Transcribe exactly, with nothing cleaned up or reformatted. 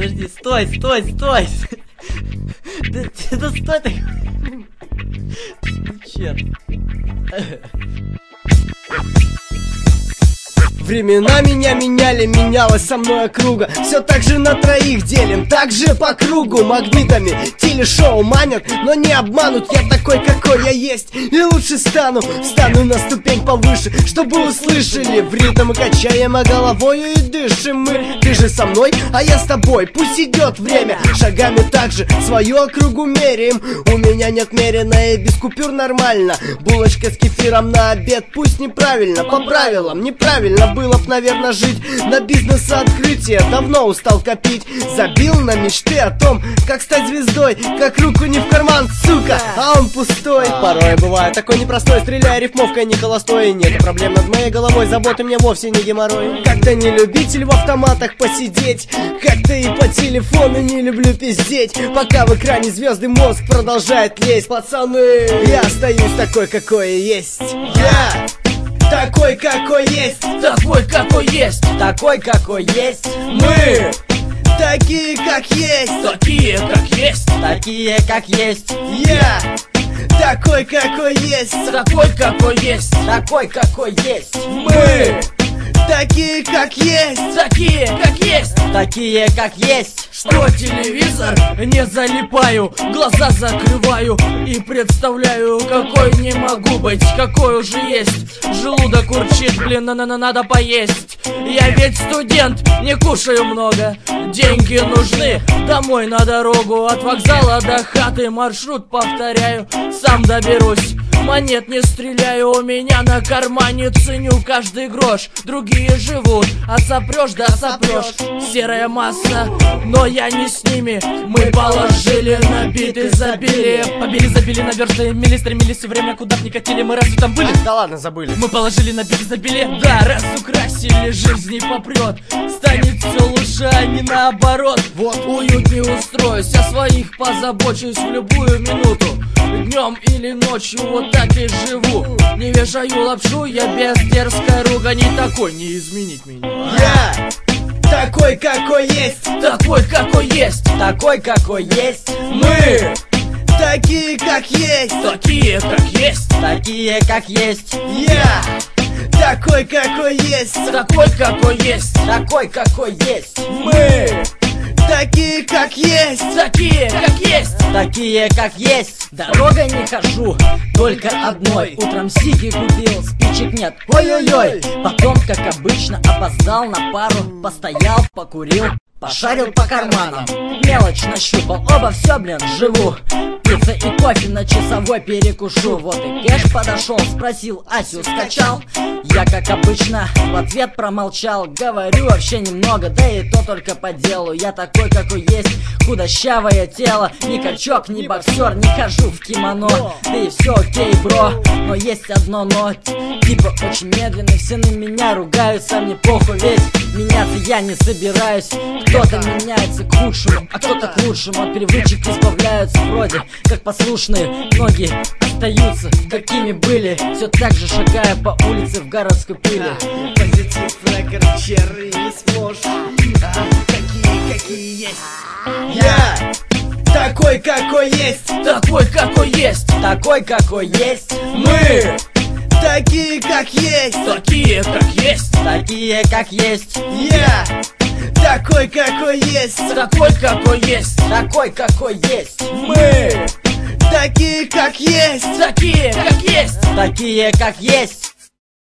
подожди, стой, стой, стой. Да, да стой ты. Черт. Времена меня меняли, менялась со мной округа. Все так же на троих делим, так же по кругу. Магнитами телешоу манят, но не обманут. Я такой, какой я есть, и лучше стану. Стану на ступень повыше, чтобы услышали. В ритм качаем, а головою и дышим мы. Ты же со мной, а я с тобой. Пусть идет время, шагами так же свою округу меряем. У меня нет мерено и без купюр нормально. Булочка с кефиром на обед, пусть неправильно, по правилам, неправильно было б, наверное, жить. На бизнес-открытие давно устал копить. Забил на мечты о том, как стать звездой. Как руку не в карман, сука, а он пустой. Порой бывает такой непростой, стреляя рифмовкой не холостой. Нет проблем над моей головой, заботы мне вовсе не геморрой. Как-то не любитель в автоматах посидеть, как-то и по телефону не люблю пиздеть. Пока в экране звезды мозг продолжает лезть. Пацаны, я остаюсь такой, какой есть. Я такой, какой есть, Такой, какой есть, такой, какой есть. Мы такие, как есть, такие, как есть, такие, как есть. Я такой, какой есть, такой, какой есть, такой, какой есть. мы такие, как есть, такие, как есть. такие, как есть. Что телевизор? Не залипаю, глаза закрываю и представляю, какой не могу быть, какой уже есть. Желудок урчит, блин, на -на -на надо поесть. Я ведь студент, не кушаю много. Деньги нужны, домой на дорогу. От вокзала до хаты маршрут повторяю. Сам доберусь, монет не стреляю. У меня на кармане, ценю каждый грош. Другие живут, а сопрешь, да сопрешь. Серая масса, но я не с ними. Мы положили на биты, забили. Побили, забили на версты, мили, стремились все время, куда б ни катили. Мы разве там были? Да ладно, забыли. Мы положили на биты, забили. Да, раз украсили, жизнь не попрет. Станет все лучше, а не наоборот. Вот уютнее устроюсь, о своих позабочусь в любую минуту. Днем или ночью вот так и живу. Не вешаю лапшу, я без дерзкой ругани. Такой, не изменить меня. я такой, какой есть, Такой, какой есть, такой, какой есть. мы такие, как есть, такие, как есть, такие, как есть. Я такой, какой есть, такой, какой есть, такой, какой есть. мы такие, как есть, такие, как есть. такие, как есть. Дорогой не хожу, только одной. Утром сиги купил, спичек нет, ой-ой-ой. Потом, как обычно, опоздал на пару. Постоял, покурил, пошарил по карманам. Мелочь нащупал, оба все, блин, живу. Пицца и кофе на часовой перекушу. Вот и кэш подошел, спросил, Асю скачал? Я, как обычно, в ответ промолчал. Говорю вообще немного, да и то только по делу. Я такой, какой есть, худощавое тело. Ни качок, ни боксер, не хожу в кимоно. Да и все окей, бро, но есть одно но. Типа очень медленно, все на меня ругаются. Мне похуй, ведь меняться я не собираюсь. Кто-то меняется к худшему, а кто-то к лучшему. От привычек избавляются вроде как послушные. Ноги остаются какими были, все так же шагая по улице в городской пыли. Позитив на корчеры не сможешь, а, какие, какие есть. Я такой, какой есть, Такой, какой есть, такой, какой есть. мы такие, как есть, такие, как есть, такие, как есть. Я такой, какой есть, такой, какой есть, такой, какой есть. мы такие, как есть, такие, как есть. такие, как есть.